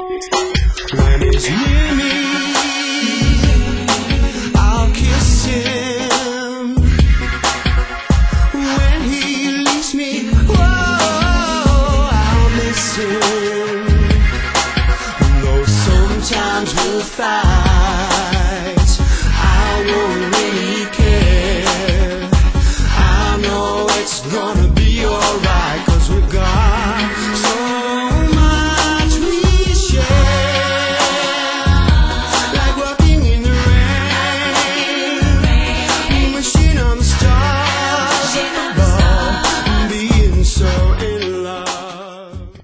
When he's near me, I'll kiss him. When he leaves me, whoa, I'll miss him. Though sometimes we'll fight,